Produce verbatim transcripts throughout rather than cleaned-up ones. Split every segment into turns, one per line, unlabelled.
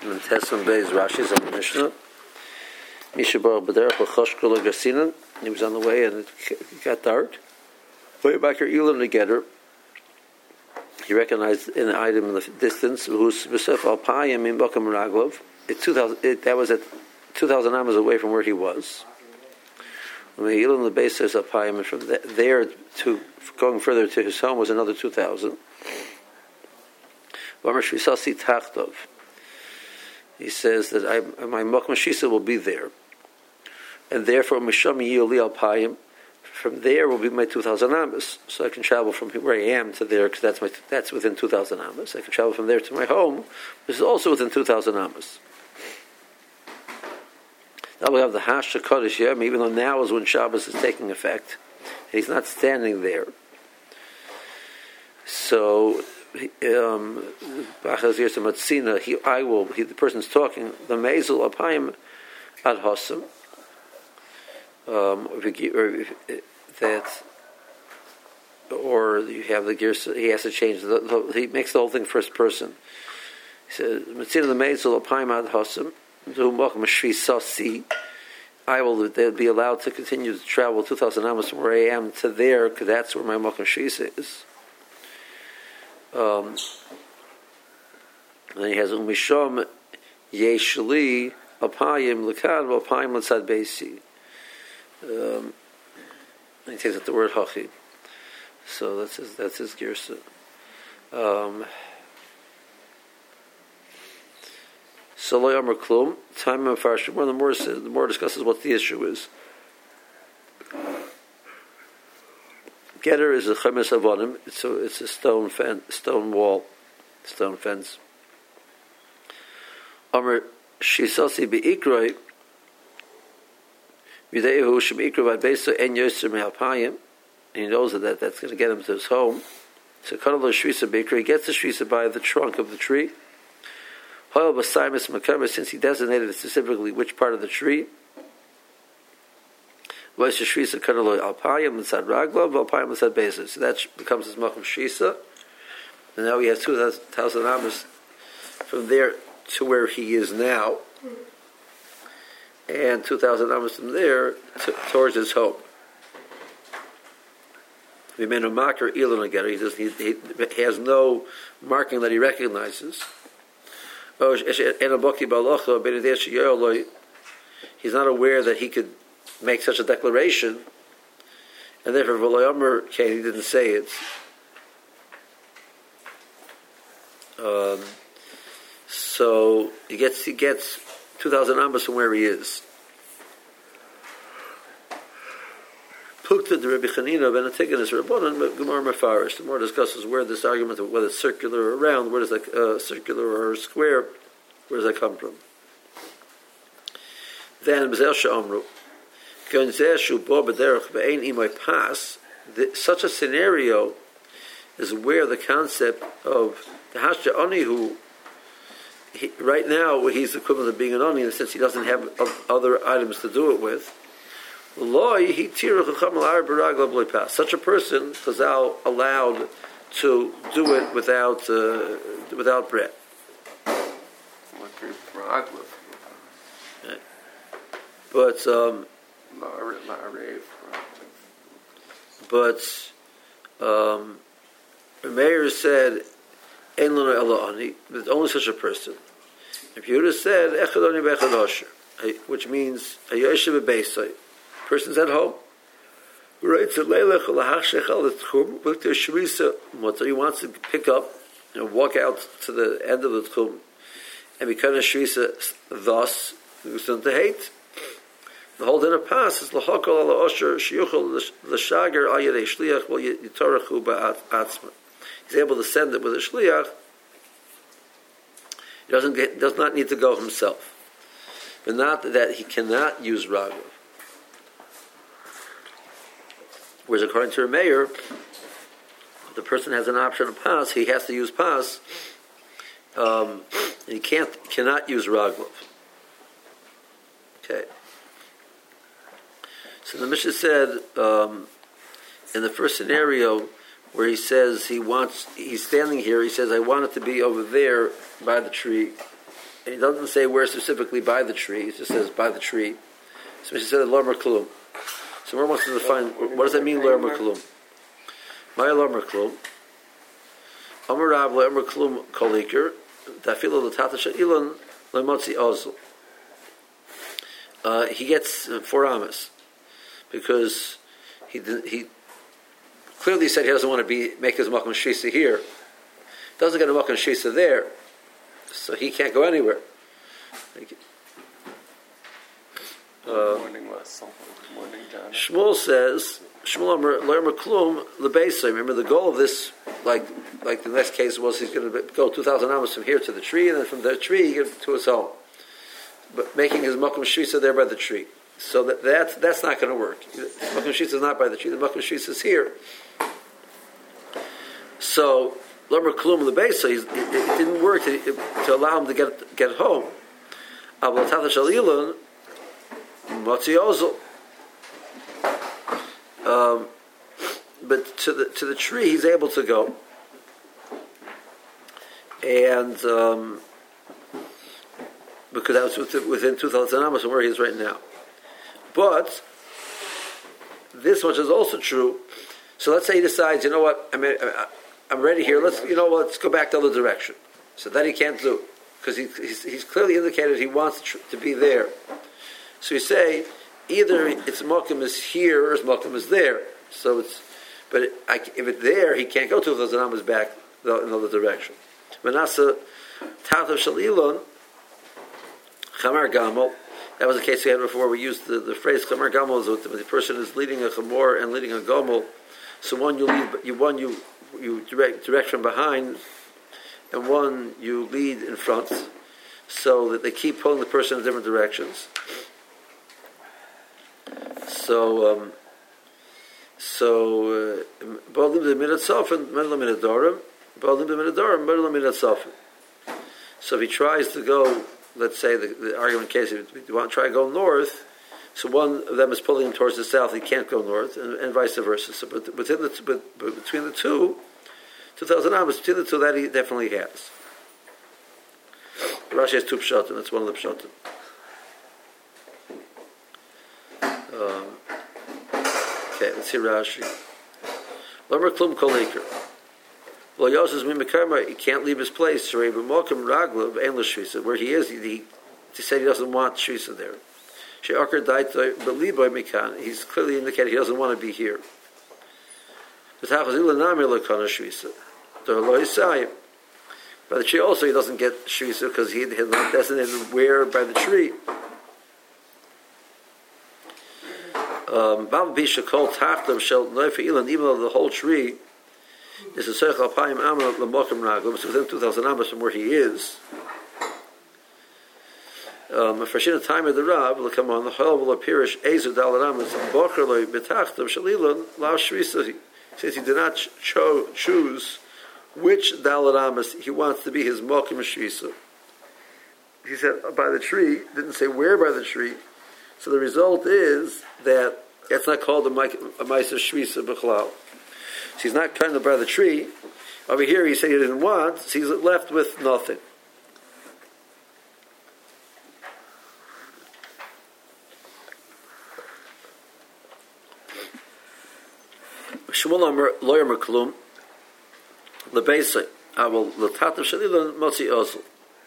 And Tesson Bey's Rashi's on the Mishnah. Mishabar Baderach L'choshkul L'Grasinan. He was on the way and it got dark. Way back here, Elam together. He recognized an item in the distance. Who's B'sef Alpayim in Bokam Raglov. It two thousand. It, that was at two thousand amas away from where he was. When he Elam the base says Alpayim, and from there to going further to his home was another two thousand. He says that I, my Mokma Shisa will be there, and therefore Misham Yili Alpayim. From there will be my two thousand amas, so I can travel from where I am to there because that's my that's within two thousand amas. I can travel from there to my home, which is also within two thousand amas. Now we have the Hash Kodesh Yom, even though now is when Shabbos is taking effect, he's not standing there. So, um, he, I will. He, the person's talking. The Mezel Apayim Ad Hossam. Um, or that, or you have the gears. He has to change. The, the, he makes the whole thing first person. He says, "Mitzina the Mezel Apayim Ad Hossam." I will. They'll be allowed to continue to travel two thousand amas from where I am to there, because that's where my Mokum Shisa is. Um, and then he has Umishom Yeshli Apayim Lekan Apayim Letzad Beisi. Um, he takes out the word Hachi. So that's his. That's his girsa. Um, So lo yomer klum. Time of Farshim. More the more the more discusses what the issue is. Getter is a chemes avonim. It's a it's a stone fence, stone wall, stone fence. Omer shisasi beikroi. Yudeihu shemikro v'adbeisa en yoser me'alpayim. And he knows that that's going to get him to his home. So kadol shvisa beikroi. He gets the shvisa by the trunk of the tree. Since he designated specifically which part of the tree, so that becomes his Makom Shisa, and now he has two thousand amas from there to where he is now, and two thousand amas from there to, towards his home. He made a marker Elon again. He, does, he, he has no marking that he recognizes. He's not aware that he could make such a declaration, and therefore V'loyomer he didn't say it. Um, so he gets he gets two thousand amas from where he is. Pukta the Rabbi Chanina ben Atikin is Rabbanan, but Gemara Mefarish. The more discusses where this argument of whether it's circular or round, where does that uh, circular or square, where does that come from? Then B'zel She'amru Gonzeh Shubo B'derech B'ein Imay Pas. Such a scenario is where the concept of the Hashja Oni, who he, right now he's equivalent of being an Oni in the sense he doesn't have other items to do it with. Such a person, Chazal allowed to do it without uh, without bread. But um, but um, Meir said, "Ein lanu ela ani." There's only such a person. If Yehuda said, "Echad ani b'echad osher," which means a yoshev b'beisai. Person's at home. Right, so Leilech lahashechal l'tchum with the shvisa motor. He wants to pick up and walk out to the end of the tchum and become a shvisa. Thus, to hate. The whole dinner passes lahakol ala osher shiyuchol l'shager al yedei shliach well yitorachu ba'atzma. He's able to send it with a shliach. He doesn't get, does not need to go himself, but not that he cannot use ragav. Whereas according to a mayor, if the person has an option of pas, he has to use pas. Um, he can't cannot use raglav. Okay. So the Mishnah said um, in the first scenario where he says he wants, he's standing here. He says, "I want it to be over there by the tree." and he doesn't say where specifically by the tree. He just says by the tree. So he said Lar Merklum. So Mar wants to define what does that mean Lar Merklum. My Lar Merklum. Amar Rav Lar Merklum Koliker. Tafilo L'Tata She'ilon L'Motzi Ozel. Uh, he gets uh, four amas because he he clearly said he doesn't want to be make his makom shisa here. Doesn't get a makom shisa there, so he can't go anywhere. Uh,
morning, morning, John.
Shmuel says Shmuel Lar Merklum L'Beisai. Remember the goal of this, like like the next case was he's going to go two thousand amas from here to the tree, and then from the tree he get to his home. But making his makom shisa there by the tree, so that, that that's not going to work. Makom shisa is not by the tree. The makom shisa is here. So Lomer Klum the base, it, it didn't work to, to allow him to get get home. Um, but to the to the tree he's able to go, and. Um, because that was within two thousand amas from where he is right now. But this much is also true. So let's say he decides, you know what, I mean, I'm ready here. Let's, you know, let's go back the other direction. So that he can't do because he, he's, he's clearly indicated he wants to, to be there. So you say either its malkum is here or its malkum is there. So it's, but it, I, if it's there, he can't go two thousand amas back the, in the other direction. Manasa Tato Shalilon. Chamar Gamel. That was the case we had before. We used the, the phrase Chamar Gamel is when the person is leading a chamor and leading a gomel. So one you lead, you one you you direct direct from behind, and one you lead in front, so that they keep pulling the person in different directions. So um, so Ba'alim the minat sofin, Medla minat dorim, Ba'alim the minat dorim, Medla minat sofin. So if he tries to go. Let's say the, the argument case, if you want to try to go north, so one of them is pulling him towards the south, he can't go north, and, and vice versa. So, but within the but, but between the two, two thousand amas between the two, that he definitely has. Rashi has two pshatim. That's one of the pshatim. Um, okay, let's see Rashi. Lomer klum kol iker. Well, Yosef Mimikama, he can't leave his place. Where he is, he, he, he said he doesn't want Shvisa there. He's clearly indicated he doesn't want to be here. By the tree also he doesn't get Shvisa because he had not designated where by the tree. Um, even though the whole tree is a circle of Payim Amar Lamokim Raglim, so within two thousand amas from where he is. Um, for Shina time of the Rav, will come on the Hol will appearish Ezer Dalaramas, Bocherloi Betachtav Shalilon, Lao Shvisa. Since he did not cho- choose which Dalaramas he wants to be his Mokim Shvisa. He said by the tree, didn't say where by the tree. So the result is that it's not called a Maisa Shvisa B'chlau. So he's not kind of by the tree. Over here he said he didn't want, so he's left with nothing. Shmuel Amar Loyer Merklum Lebeisai Aval L'Tatav Shalilon Motzi Ozel.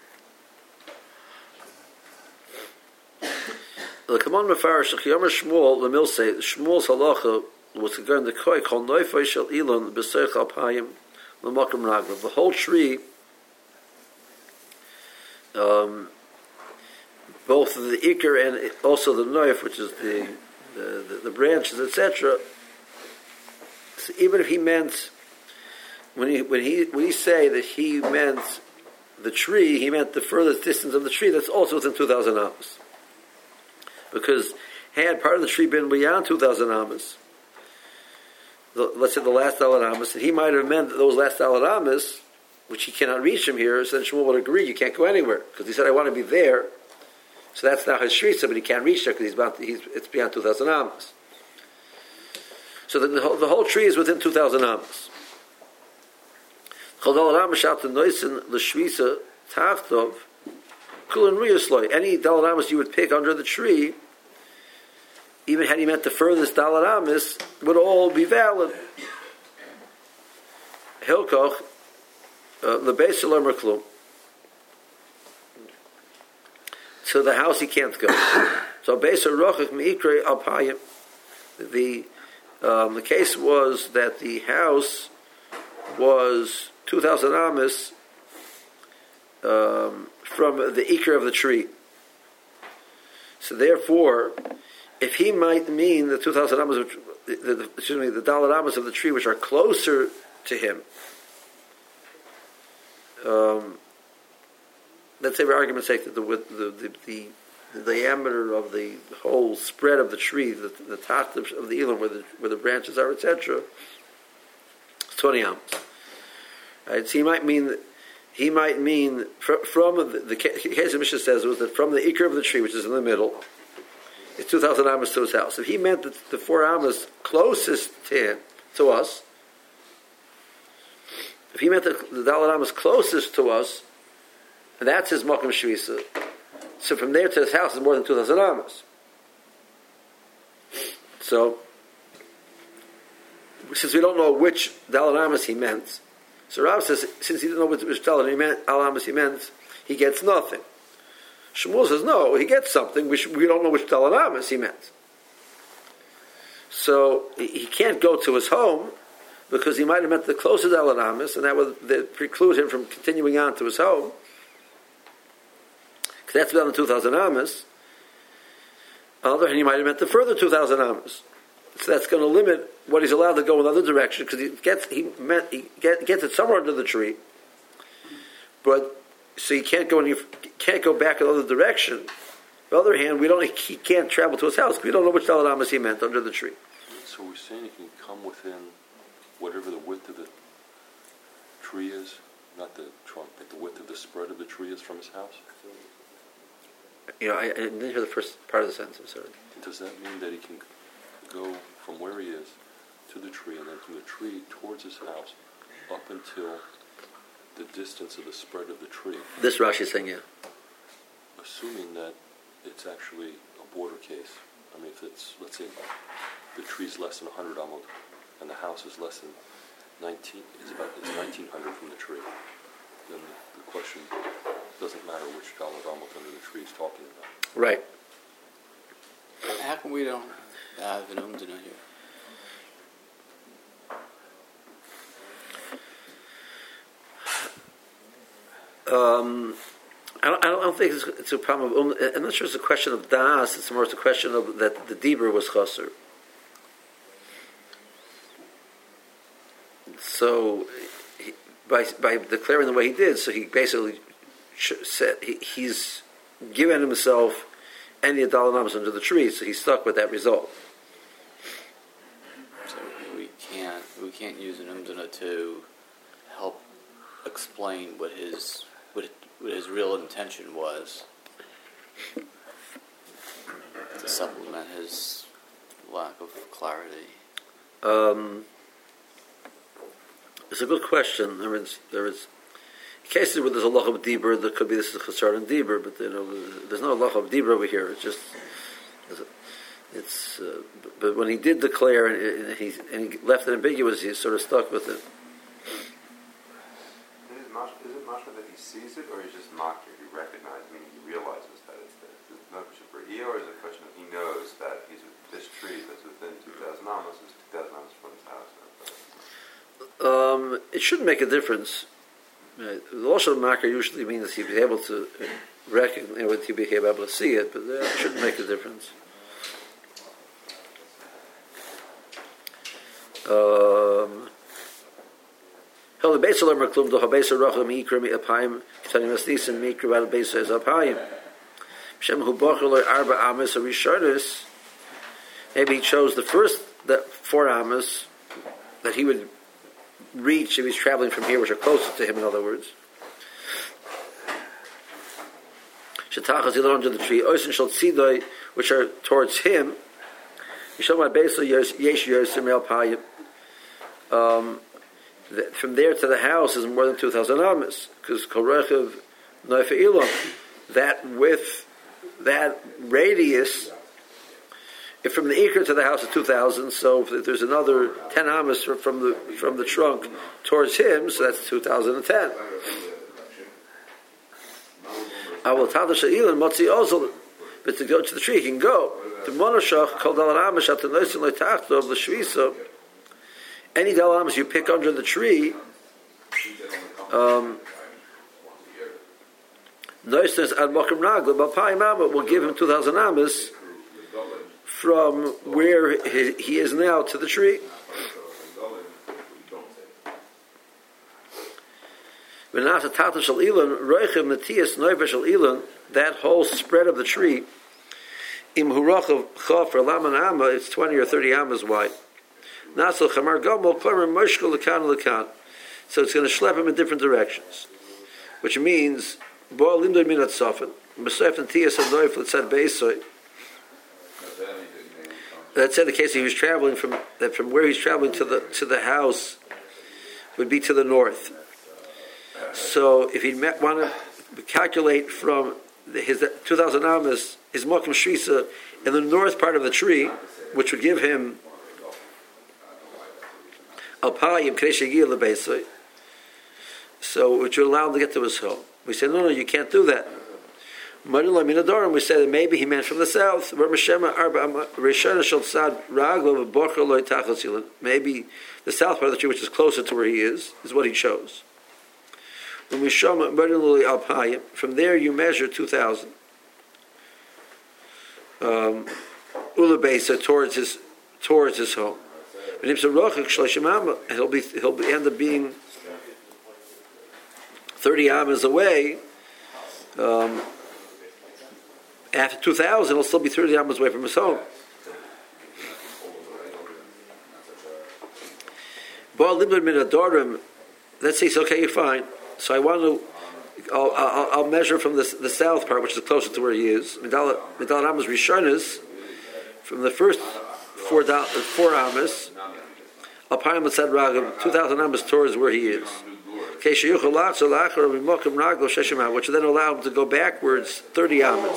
The command Mefarish Yomer Shmuel Lemilsei Shmuel's halacha was regarding the koi called Noifei Shel Elon B'Seich Alpayim L'Makom Raglav. The whole tree, um, both the ikar and also the noif, which is the the, the, the branches, et cetera. So even if he meant when he when he when he say that he meant the tree, he meant the furthest distance of the tree. That's also within two thousand amas, because had part of the tree been beyond two thousand amas, the, let's say the last daled amas, and he might have meant that those last daled amas, which he cannot reach him here. So then Shmuel would agree, you can't go anywhere because he said I want to be there. So that's now his shvisa, but he can't reach there because he's about he's it's beyond two thousand amas. So the, the, whole, the whole tree is within two thousand amas. The Kulin Riyasloy, any Daled Amos you would pick under the tree, even had he meant the furthest Daled Amos, would all be valid. Hilkoch, Lebeis Elomer Klum. To the house he can't go. So Beis Rochach Meikre Alpayim. The um, the case was that the house was two thousand amas um, from the ikr of the tree. So therefore, if he might mean the two thousand amas, of, the, the, excuse me, the daled amas of the tree which are closer to him. Um, let's say for argument's sake that the the, the, the the diameter of the whole spread of the tree, the, the top of the elam where the where the branches are, et cetera, is twenty amas. Right? So he might mean he might mean from, from the, the case the Mishnah says was that from the ikr of the tree, which is in the middle, it's two thousand amas to his house. If he meant that the four amas closest to him, to us, if he meant the, the daled amas closest to us, and that's his makom shvisa. So from there to his house is more than two thousand amas. So, since we don't know which daled amas he meant, so Rav says, since he didn't know which daled he meant, amas he meant, he gets nothing. Shmuel says, no, he gets something, which we don't know which daled amas he meant. So, he can't go to his home, because he might have meant the closer daled amas, and that would preclude him from continuing on to his home. That's about the two thousand amas. On the other hand, he might have meant the further two thousand amas. So that's going to limit what he's allowed to go in the other direction, because he gets he meant he get, gets it somewhere under the tree. But so he can't go any can't go back in the other direction. On the other hand, we don't he can't travel to his house. We don't know which daled amas he meant under the tree.
So we're saying he can come within whatever the width of the tree is, not the trunk, but the width of the spread of the tree is from his house.
You know, I, I didn't hear the first part of the sentence. I'm sorry.
Does that mean that he can go from where he is to the tree, and then from the tree towards his house, up until the distance of the spread of the tree?
This Rashi is saying, yeah.
Assuming that it's actually a border case. I mean, if it's, let's say, the tree's less than one hundred amot, and the house is less than nineteen, is about it's nineteen hundred from the tree, then the, the question doesn't matter which daled amot under the tree is talking about.
Right.
How come we don't have an umdana here?
Um, I don't, I don't think it's, it's a problem of um, I'm not sure it's a question of das. It's more it's a question of that the dibur was chaser. So he, by by declaring the way he did, so he basically said he, he's given himself any daled amas under the tree, so he's stuck with that result.
So we can't we can't use an umdana to help explain what his what, what his real intention was, to supplement his lack of clarity.
Um, it's a good question. There is there is cases where there's a loch of dibur. There could be this is chasar and dibur, but you know there's no loch of dibur over here. It's just it's. Uh, but when he did declare and he and he left it ambiguous, he's sort of stuck with it.
Is it mashma that he sees it, or he's just makir? He recognizes, meaning he realizes that it's there. Is it not for here, or is it a question of he knows that he's this tree that's within two thousand amas is two thousand amas from his house?
Um, it shouldn't make a difference. Uh, the losh of makir usually means he'd be able to recognize, you know, he'd be able to see it, but uh, it shouldn't make a difference. Um. Hell, the Beisel Emer Klum, the Habeiser Rachel Mikra Mi Apayim, Ketani Masnis and Mikra Val Beiser is Apayim. Shem Hu Bochel Arba Amas Arisharus. Maybe he chose the first the four Amas that he would reach if he's traveling from here, which are closest to him. In other words, Shetachas Yilon under the tree, Oisin Shal Tzidoi, which are towards him. Yishom Beisel Yesh Yosim El Payim. Um. From there to the house is more than two thousand amas, because kol rechev noifa ilam that with that radius, if from the Iker to the house is two thousand, so if there's another ten amas from the from the trunk towards him, so that's two thousand ten. I will tell the Sha'ilan Motzi Ozil, but to go to the tree, he can go. The Monoshach called Dalaramas at the Noisin Leitachto of the Shvisa. Any Dalaramas you pick under the tree, um, Noisin ad Mokim Ragla, Bapai Mama will give him two thousand amas from where he, he is now to the tree. That whole spread of the tree, it's twenty or thirty amas wide. So it's going to schlep him in different directions, which means that said the case he was traveling from that from where he's traveling to the to the house would be to the north. So if he want to calculate from the, his two thousand amas, his mokum shvisa in the north part of the tree, which would give him alpayim k'nei lebeisoi, so which would allow him to get to his home. We said, no, no, you can't do that. We said that maybe he meant from the south. Maybe the south part of the tree, which is closer to where he is, is what he chose. From there you measure two thousand. Um, towards his towards his home. And he'll be he'll be, end up being thirty amas away. Um, after two thousand, he'll still be thirty amas away from his home. Let's say, okay, you're fine. So I want to, I'll, I'll, I'll measure from the, the south part, which is closer to where he is. Midal Amas Rishonis, from the first four, four Amas, Alpayim Matzad Ragam, two thousand Amas towards where he is. Which will then allow him to go backwards thirty Amas.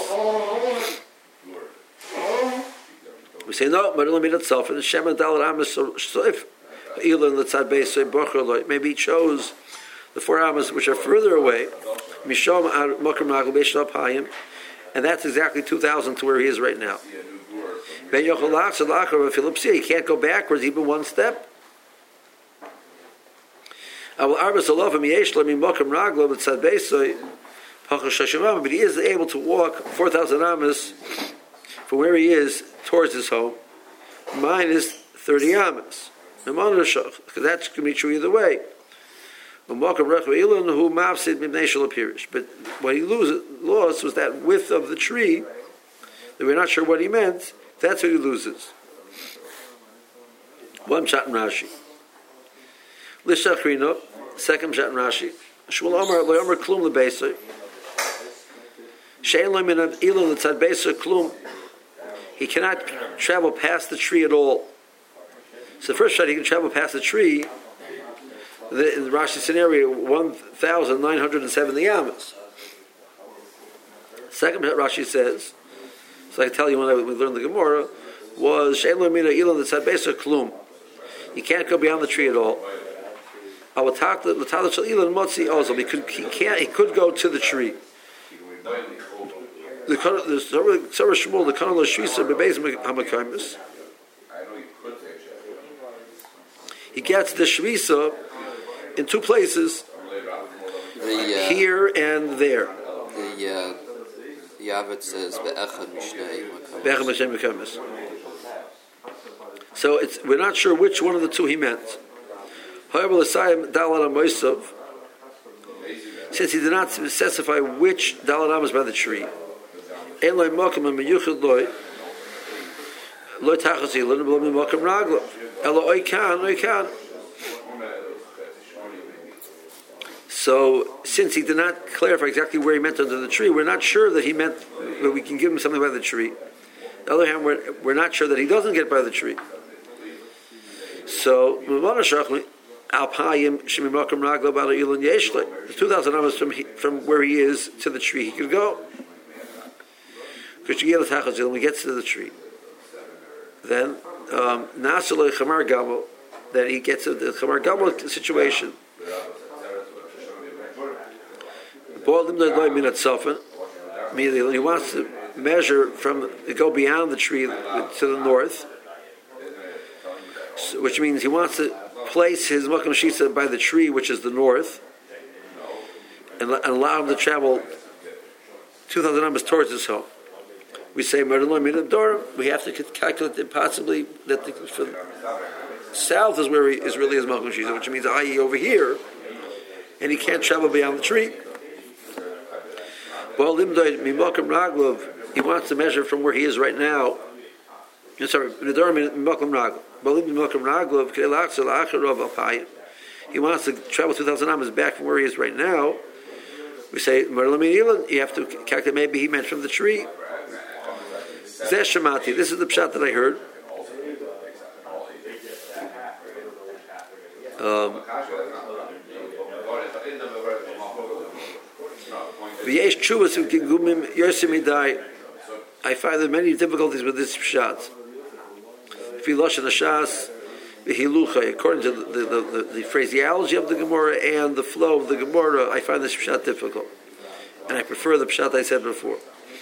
We say, no, but it'll mean itself. And Shem and Dalat Amas, so if maybe he chose the four amas which are further away, and that's exactly two thousand to where he is right now. He can't go backwards even one step. But he is able to walk four thousand amas from where he is towards his home. Mine is thirty amas. Because that's going to be true either way. But what he loses, lost was that width of the tree, that we're not sure what he meant. That's what he loses. One shot in Rashi. Lishachrino, second shot in Rashi. Shmuel Omar, Lo Omar Klum Lebeisai. Shein Lo Min Ilon L'Tzad Beisai Klum. He cannot travel past the tree at all. So the first shot, he can travel past the tree. The, in the Rashi scenario, one thousand nine hundred seventy amas. Second shot, Rashi says, so I can tell you when I, we learned the Gemara, was Shein Lo Mina Ilon L'Tzad Beisai Klum. He can't go beyond the tree at all. He could, he can't. He could go to the tree. The Sarah Shmuel, the Kanal Shvisa Bebeis Hamakaimus. He gets the Shvisa in two places,
the, uh,
here and there.
The uh, Yavet says Be'echad Mishnei
Makamis. So it's, we're not sure which one of the two he meant. However, since he did not specify which Dalat Amas by the tree, so since he did not clarify exactly where he meant under the tree, we're not sure that he meant that we can give him something by the tree. On the other hand, we're, we're not sure that he doesn't get by the tree. So Alpayim Shemimakam Ragla Bala Ilan Yeshle. The two thousand amas from from where he is to the tree he could go. when he gets to the tree, then um, Nasaloi Chamar Gamo, that he gets to the Chamar Gamo situation. Immediately, he wants to measure from go beyond the tree to the north, so, which means he wants to place his Makam Shisa by the tree, which is the north, and, and allow him to travel two thousand amas towards his home. We say we have to calculate that possibly that the, for south is where he is really his Makam Shisa, which means that is over here, and he can't travel beyond the tree. Well, he wants to measure from where he is right now. Sorry, he wants to travel two thousand amas back from where he is right now. We say, you have to calculate, maybe he meant from the tree. This is the pshat that I heard. Um, I find there many difficulties with this pshat. According to the, the, the, the phraseology of the Gemara and the flow of the Gemara, I find this pshat difficult. And I prefer the pshat I said before.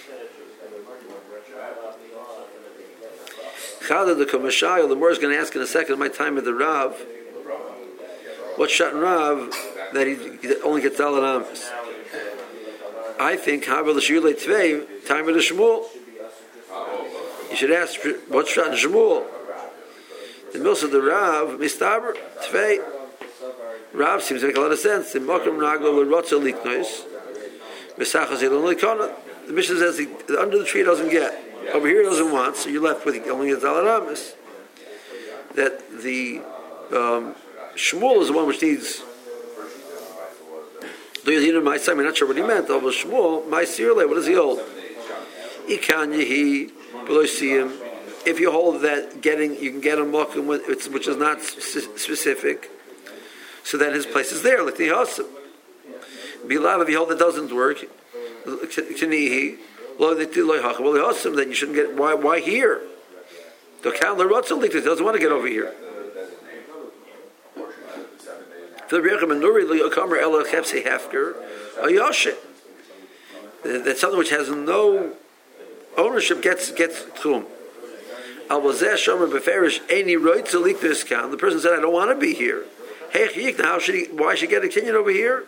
Chada the Kamashayel, the Gemara is going to ask in a second, my time at the Rav, what shot in Rav that he only gets Dalet Amos? I think Havel Shulei Tvei, time of the Shmuel. You should ask what's shot in Shmuel. The Milsa of the Rav, Mistaber, Tvei. Rav seems to make a lot of sense. The Makam Naglo L'Rotza Liknois, Misachas Yilon Likona. The Mishnah says he, under the tree doesn't get. Over here he doesn't want, so you're left with only a Dalet Amos. That the um, Shmuel is the one which needs. I'm not sure what he meant. Over Shmuel, my Sirle, what is he hold? Ikan Yehi, below see him. If you hold that getting, you can get a mokum which is not specific, so then his place is there, like the Hasim. Bilav, if you hold that doesn't work, Kanihi, then you shouldn't get. Why? Why here? The count the Rotzalik doesn't want to get over here. That something which has no ownership gets gets tchum. The person said, "I don't want to be here." How should he? Why should he get a kinyan over here?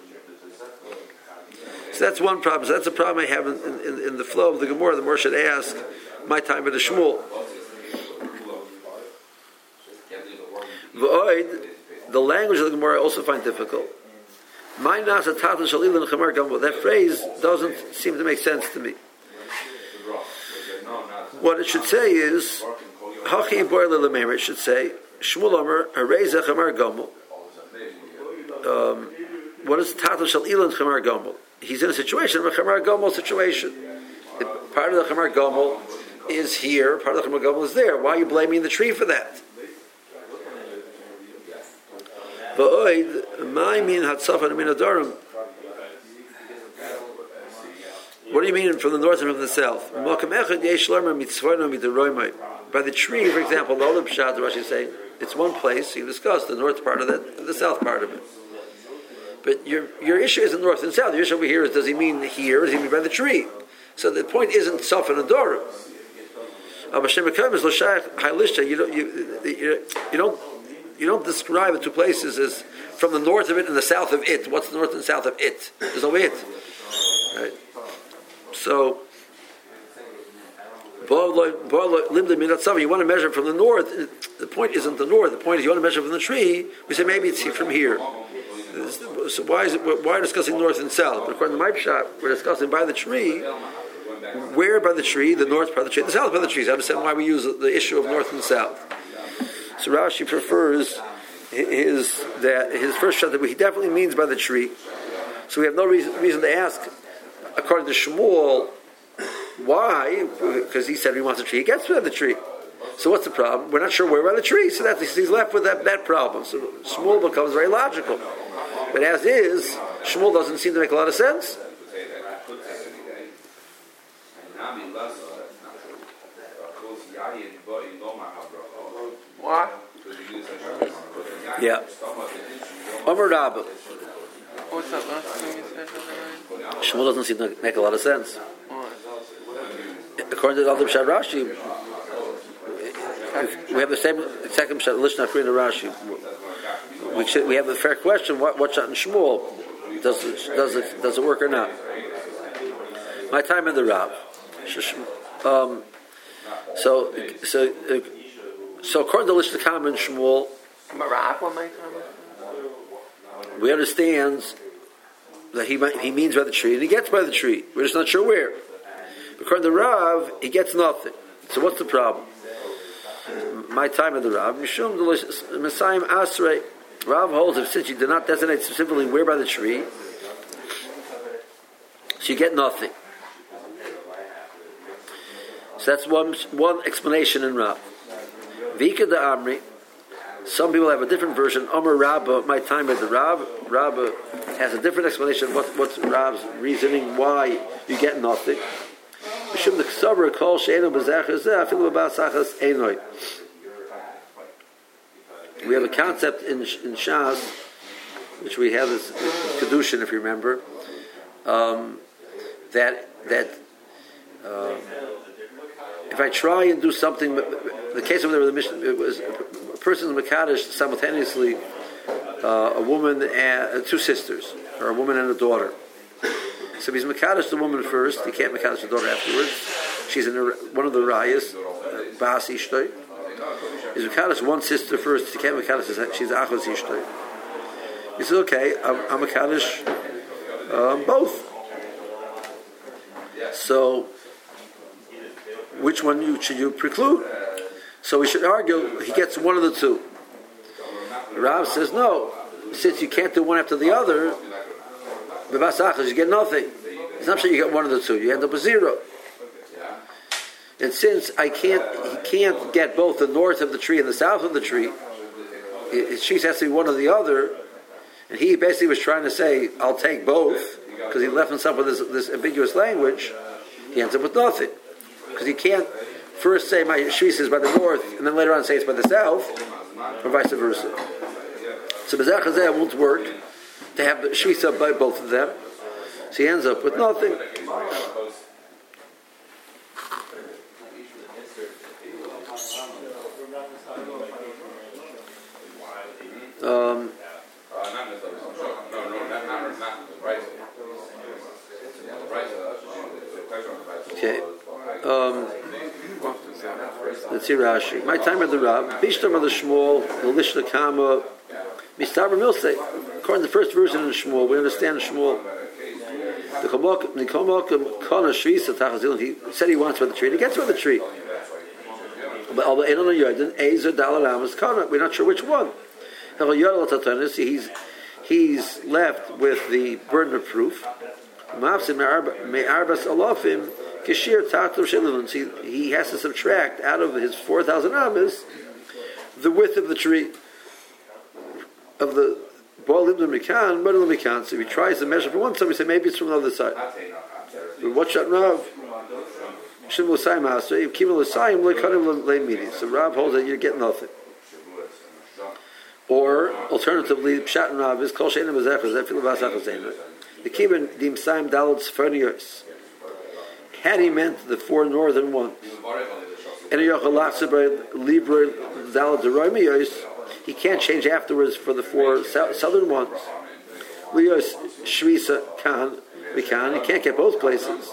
So that's one problem. So that's a problem I have in, in, in the flow of the Gemara. The Gemara should ask my time at the Shmuel. The language of the Gemara I also find difficult. That phrase doesn't seem to make sense to me. What it should say is, it should say, Shmuel Omer, Hareza Chamar Gomel. What is Tata Shal Ilan Chamar Gomel? He's in a situation, a Chamar Gomel situation. Part of the Chamar Gomel is here, part of the Chamar Gomel is there. Why are you blaming the tree for that? My mean Hatzafa and Minadarim. What do you mean from the north and from the south? By the tree, for example, the Olam Pshat, the Rashi is saying, it's one place, you discussed the north part of it, the south part of it. But your your issue isn't north and south. Your issue over here is, does he mean here, or does he mean by the tree? So the point isn't Safa and Adorim. You don't, you, you, you don't You don't describe the two places as from the north of it and the south of it. What's the north and south of it? There's no it. Right? So, you want to measure from the north. The point isn't the north. The point is you want to measure from the tree. We say maybe it's from here. So why is it? Why are we discussing north and south? But according to my shop, we're discussing by the tree. Where by the tree? The north part of the tree, the south part of the tree. I understand why we use the issue of north and south. So Rashi prefers his that his first shot that he definitely means by the tree. So we have no reason, reason to ask, according to Shmuel, why? Because he said he wants a tree. He gets by the tree. So what's the problem? We're not sure where by the tree. So that he's left with that, that problem. So Shmuel becomes very logical. But as is, Shmuel doesn't seem to make a lot of sense.
What?
Yeah. Omer Rabba.
What's that last thing you said?
Shmuel doesn't seem to make a lot of sense.
What?
According to the other Pshat Rashi, we have the same second Pshat Lishna Free in the Rashi. We should, we have a fair question. What what Pshat in Shmuel does it, does it does it work or not? My time in the Rav. Um, so so uh, so according to Lishna Kam and Shmuel,
Marab, what my time?
we understand that he he means by the tree, and he gets by the tree. We're just not sure where. According to Rav, he gets nothing. So what's the problem? My time at the Rav, Mishum Messiah Asrei. Rav holds that since you did not designate specifically where by the tree, so you get nothing. So that's one one explanation in Rav. Vika da Amri. Some people have a different version. Amar Rabba, my time at the Rav. Rabba has a different explanation. What, what's Rav's reasoning why you get nothing? We have a concept in in Shas, which we have this kedushin, if you remember, um, that that uh, if I try and do something, the case of the mission, it was a person's mekadosh simultaneously, uh, a woman and two sisters, or a woman and a daughter. So he's mekadosh the woman first. He can't mekadosh the daughter afterwards. She's in a, one of the rayas, Bas Ishtoi. He's mekadosh one sister first. He can't mekadosh. She's Achos Ishtoi. He says, "Okay, I'm, I'm mekadosh um, both." So, which one you, should you preclude? So we should argue he gets one of the two. Rav says, "No, since you can't do one after the other." You get nothing. It's not sure you get one of the two. You end up with zero. And since I can't, he can't get both the north of the tree and the south of the tree. It, she has to be one or the other. And he basically was trying to say, "I'll take both," because he left himself with this, this ambiguous language. He ends up with nothing because he can't first say my shvis is by the north and then later on say it's by the south, or vice versa. So Bezach Hazeh won't work to have the shvisa by both of them. So he ends up with nothing. Um, okay. Um, let's see Rashi. My time at the Rav, Bishtam of the Shmuel, the Lishna Kama, Mistaber Milsei. According to the first version in Shmuel, we understand Shmuel. The Komok Kana Shvisa Tachazil. He said he wants by the tree, and he gets by the tree. But we're not sure which one. He's he's left with the burden of proof. He, he has to subtract out of his four thousand amas the width of the tree of the ball limb mikan, mud limb mikan. So if he tries to measure from one side, we say maybe it's from the other side. But what shot Rav? So Rav holds that you get nothing. Or alternatively, Pshat and Rav is kol she'enim b'zechus zefil b'asachos. The kibbutz dimsaim dalot sferniyos. Had he meant the four northern ones, and he can't change afterwards for the four southern ones. Lios shvisa kan we can. He can't get both places.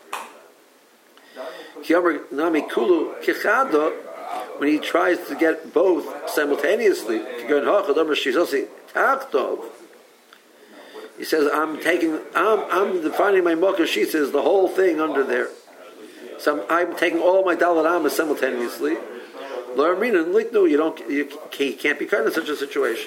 When he tries to get both simultaneously, he says, "I'm taking, I'm, I'm defining my mocha." She says the whole thing under there. So I'm, I'm taking all my dalad amas simultaneously. No, you don't. You can't be kind in such a situation.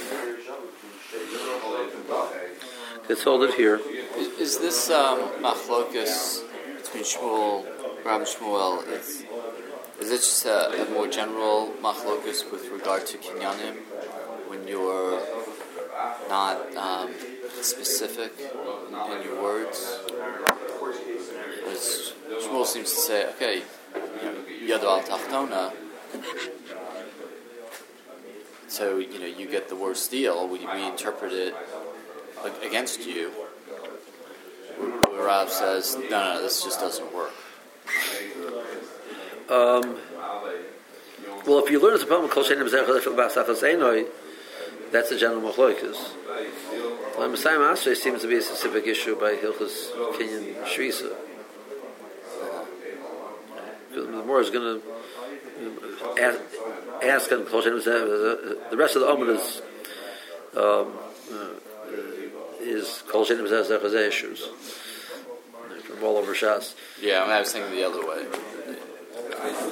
Let's hold it here.
Is, is this um, machlokus between Shmuel, Rav and Shmuel? Is, is it just a, a more general machlokus with regard to kinyanim when you're not um, specific in your words? As Shmuel seems to say, okay, Yadu al Tachtona. So you know you get the worst deal. We, we interpret it against you. Rav says, no, no, this just doesn't work.
Um, well, if you learn the problem kol shenim zechel b'asachas einoi, that's the general machlokas. Well, Messiah Masrei seems to be a specific issue by Hilchos Kinyan Shvisa. Because the more is going to ask, ask on kol shenim zechel. The rest of the Omer is um, uh, is kol shenim zechel issues from all over Shas.
Yeah, I, mean, I was thinking the other way.